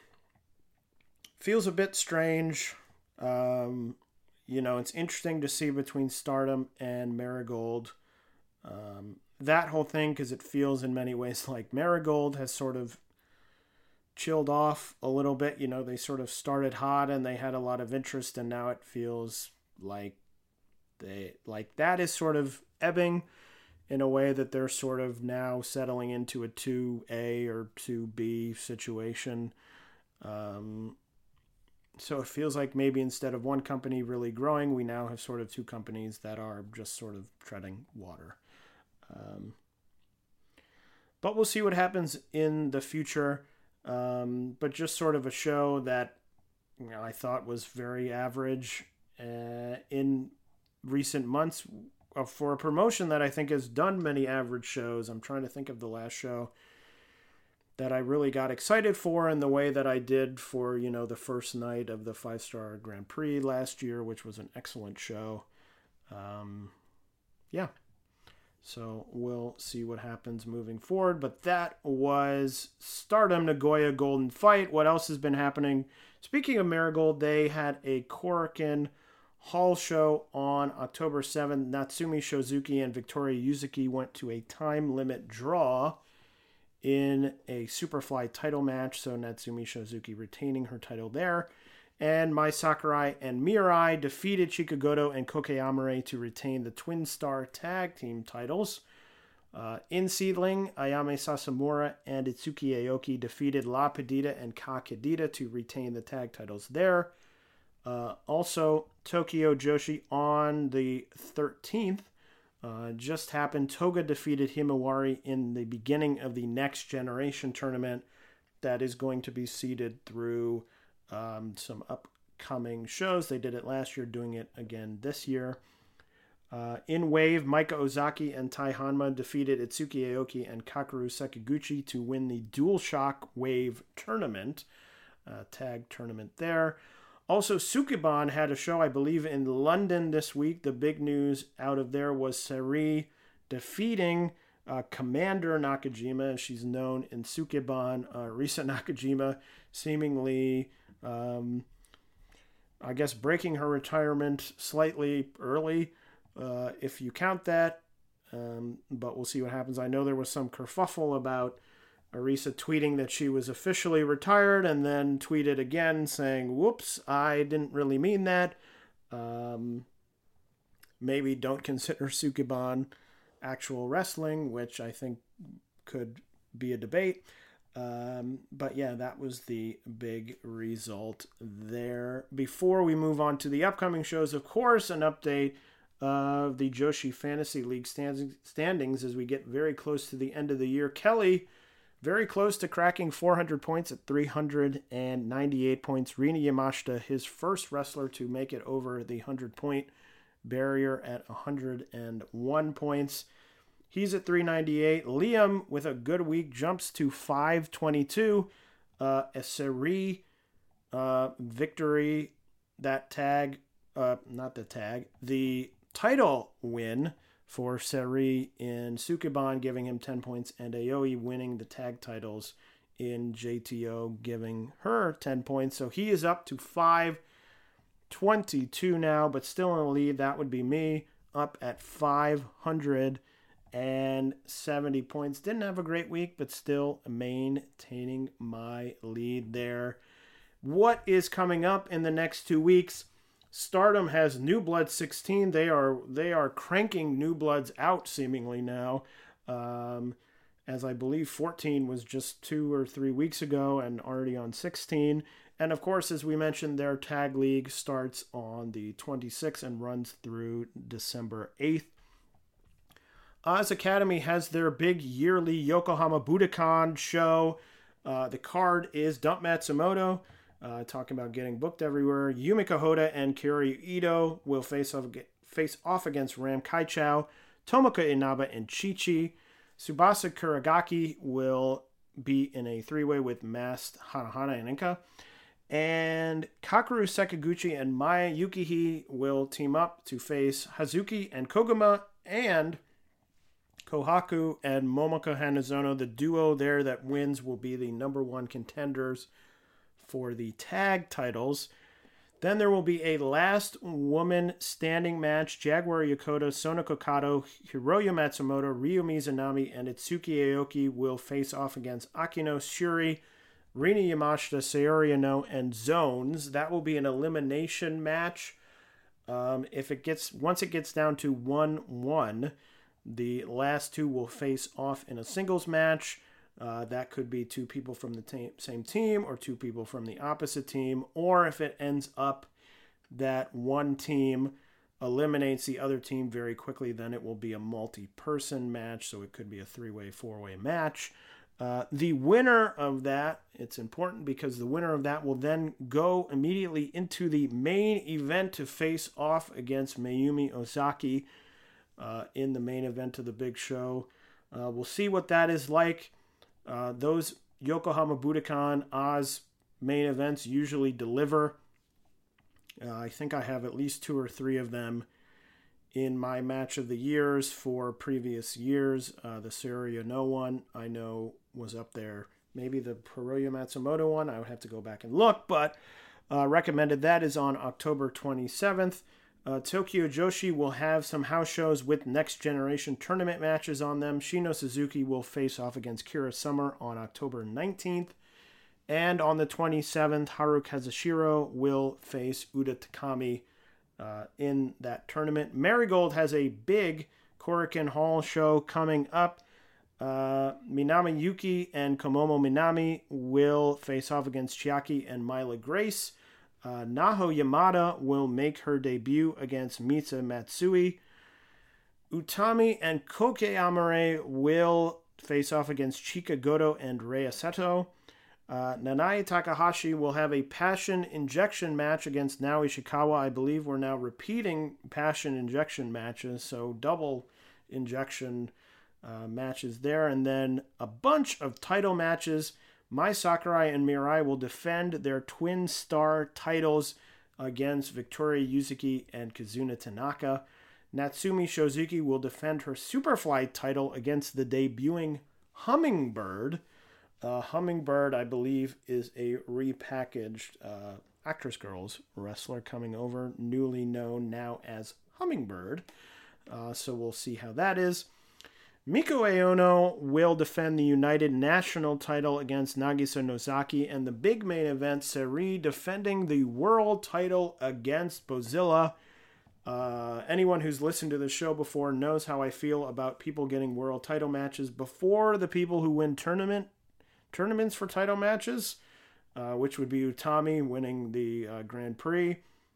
feels a bit strange. Um, you know, it's interesting to see between Stardom and Marigold. Um, that whole thing, because it feels in many ways like Marigold has sort of chilled off a little bit. You know, they sort of started hot and they had a lot of interest, and now it feels like they like that is sort of ebbing in a way that they're sort of now settling into a two A or two B situation. Um, so it feels like maybe instead of one company really growing, we now have sort of two companies that are just sort of treading water. Um, but we'll see what happens in the future. Um, but just sort of a show that, you know, I thought was very average uh, in recent months uh, for a promotion that I think has done many average shows. I'm trying to think of the last show that I really got excited for in the way that I did for, you know, the first night of the Five Star Grand Prix last year, which was an excellent show. Um, yeah. So we'll see what happens moving forward. But that was Stardom Nagoya Golden Fight. What else has been happening? Speaking of Marigold, they had a Korakuen Hall show on October seventh. Natsumi Shozuki and Victoria Yuzuki went to a time limit draw in a Superfly title match. So Natsumi Shozuki retaining her title there. And Mai Sakurai and Mirai defeated Chikagoto and Koke to retain the Twin Star Tag Team titles. Uh, in Seedling, Ayame Sasamura and Itsuki Aoki defeated La Pedita and Ka Kadita to retain the tag titles there. Uh, also, Tokyo Joshi on the thirteenth uh, just happened. Toga defeated Himawari in the beginning of the Next Generation tournament that is going to be seeded through Um, some upcoming shows. They did it last year, doing it again this year. Uh, in Wave, Maika Ozaki and Tai Hanma defeated Itsuki Aoki and Kakeru Sekiguchi to win the DualShock Wave tournament, uh, tag tournament there. Also, Sukeban had a show, I believe, in London this week. The big news out of there was Sari defeating uh, Commander Nakajima. She's known in Sukeban. Uh, Risa Nakajima seemingly... Um, I guess breaking her retirement slightly early, uh, if you count that. Um, but we'll see what happens. I know there was some kerfuffle about Arisa tweeting that she was officially retired and then tweeted again saying, whoops, I didn't really mean that. Um, maybe don't consider Sukeban actual wrestling, which I think could be a debate. Um, but yeah, that was the big result there. Before we move on to the upcoming shows, of course, an update of the Joshi Fantasy League standings as we get very close to the end of the year. Kelly, very close to cracking four hundred points at three hundred ninety-eight points. Rina Yamashita, his first wrestler to make it over the one hundred point barrier at one hundred one points. He's at three ninety-eight. Liam, with a good week, jumps to five twenty-two. Uh, a Seri uh, victory, that tag, uh, not the tag, the title win for Seri in Sukeban, giving him ten points, and Aoi winning the tag titles in J T O, giving her ten points. So he is up to five twenty-two now, but still in the lead. That would be me, up at five hundred seventy points. Didn't have a great week, but still maintaining my lead there. What is coming up in the next two weeks? Stardom has New Blood sixteen. They are they are cranking New Bloods out seemingly now, um, as I believe fourteen was just two or three weeks ago and already on sixteen. And of course, as we mentioned, their tag league starts on the twenty-sixth and runs through December eighth. Oz Academy has their big yearly Yokohama Budokan show. Uh, the card is Dump Matsumoto, uh, talking about getting booked everywhere. Yumiko Hoda and Kyoryu Ito will face off, face off against Ram Kaichou, Tomoka Inaba, and Chi-Chi. Tsubasa Kuragaki will be in a three-way with Masked Hanahana and Inka. And Kakeru Sekiguchi and Maya Yukihi will team up to face Hazuki and Koguma, and Kohaku and Momoko Hanazono. The duo there that wins will be the number one contenders for the tag titles. Then there will be a last woman standing match. Jaguar Yokota, Sona Kokado, Hiroyo Matsumoto, Ryu Mizunami, and Itsuki Aoki will face off against Akino Shuri, Rina Yamashita, Sayori Ano, and Zones. That will be an elimination match. Um, if it gets once it gets down to one one, the last two will face off in a singles match. Uh, that could be two people from the te- same team or two people from the opposite team. Or if it ends up that one team eliminates the other team very quickly, then it will be a multi-person match. So it could be a three-way, four-way match. Uh, the winner of that, it's important because the winner of that will then go immediately into the main event to face off against Mayumi Ozaki. Uh, in the main event of the big show. Uh, we'll see what that is like. Uh, those Yokohama Budokan Oz main events usually deliver. Uh, I think I have at least two or three of them in my match of the years for previous years. Uh, the Tsuruya No one I know was up there. Maybe the Hiroyo Matsumoto one. I would have to go back and look, but uh, recommended that is on October twenty-seventh. Uh, Tokyo Joshi will have some house shows with Next Generation tournament matches on them. Shino Suzuki will face off against Kira Summer on October nineteenth. And on the twenty-seventh, Haru Kazushiro will face Uda Takami uh, in that tournament. Marigold has a big Korakuen Hall show coming up. Uh, Minami Yuki and Komomo Minami will face off against Chiaki and Mila Grace. Uh, Naho Yamada will make her debut against Misa Matsui. Utami and Koke Amare will face off against Chika Goto and Rei Seto. Uh, Nanae Takahashi will have a Passion Injection match against Nao Ishikawa. I believe we're now repeating Passion Injection matches, so double injection uh, matches there. And then a bunch of title matches. Mai Sakurai and Mirai will defend their twin star titles against Victoria Yuzuki and Kazuna Tanaka. Natsumi Shozuki will defend her Superfly title against the debuting Hummingbird. Uh, Hummingbird, I believe, is a repackaged uh, Actress Girls wrestler coming over, newly known now as Hummingbird. Uh, so we'll see how that is. Miko Aono will defend the United National title against Nagisa Nozaki, and the big main event, Seri defending the world title against Bozilla. Uh, anyone who's listened to the show before knows how I feel about people getting world title matches before the people who win tournament tournaments for title matches, uh, which would be Utami winning the uh, Grand Prix.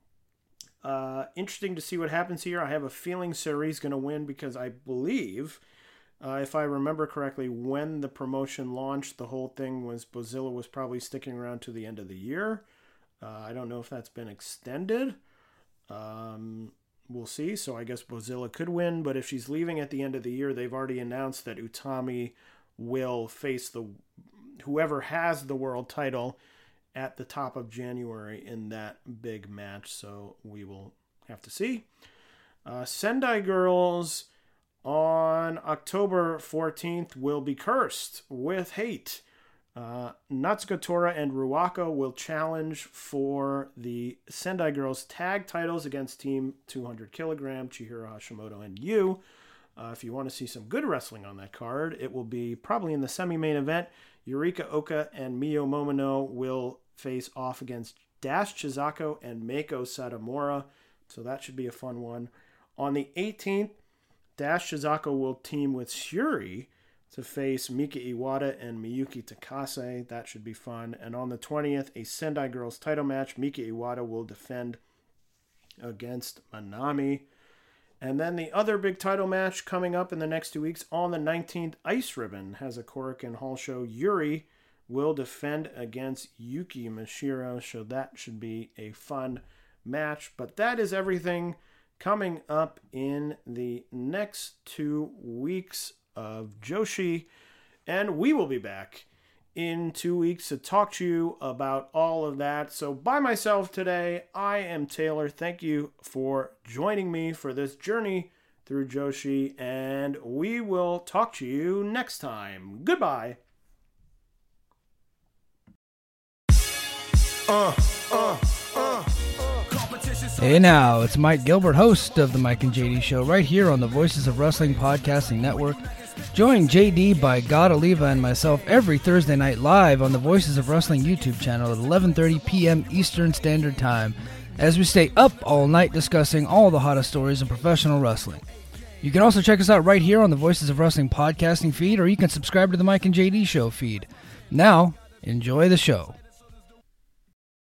Uh, interesting to see what happens here. I have a feeling Seri's going to win because I believe, uh, if I remember correctly, when the promotion launched, the whole thing was Bozilla was probably sticking around to the end of the year. Uh, I don't know if that's been extended. Um, we'll see. So I guess Bozilla could win, but if she's leaving at the end of the year, they've already announced that Utami will face the whoever has the world title at the top of January in that big match. So we will have to see. Uh, Sendai Girls on October fourteenth will be cursed with hate. Uh, Natsuko Tora and Ruaka will challenge for the Sendai Girls tag titles against Team two hundred kilogram, Chihiro Hashimoto and Yu. Uh, if you want to see some good wrestling on that card, it will be probably in the semi-main event. Yurika Oka and Mio Momono will face off against Dash Chizako and Meiko Satomura, so that should be a fun one. On the eighteenth, Dash Chizako will team with Shuri to face Mika Iwata and Miyuki Takase. That should be fun. And on the twentieth, a Sendai Girls title match. Mika Iwata will defend against Manami. And then the other big title match coming up in the next two weeks, on the nineteenth, Ice Ribbon has a Korakuen Hall show. Yuri will defend against Yuki Mashiro, so that should be a fun match. But that is everything coming up in the next two weeks of Joshi, and we will be back in two weeks to talk to you about all of that. So by myself today, I am Taylor. Thank you for joining me for this journey through Joshi, and we will talk to you next time. Goodbye. Uh, uh, uh. Hey now, it's Mike Gilbert, host of the Mike and J D Show, right here on the Voices of Wrestling Podcasting Network. Join J D by God Oliva and myself every Thursday night live on the Voices of Wrestling YouTube channel at eleven thirty p.m. Eastern Standard Time, as we stay up all night discussing all the hottest stories in professional wrestling. You can also check us out right here on the Voices of Wrestling podcasting feed, or you can subscribe to the Mike and J D Show feed. Now, enjoy the show.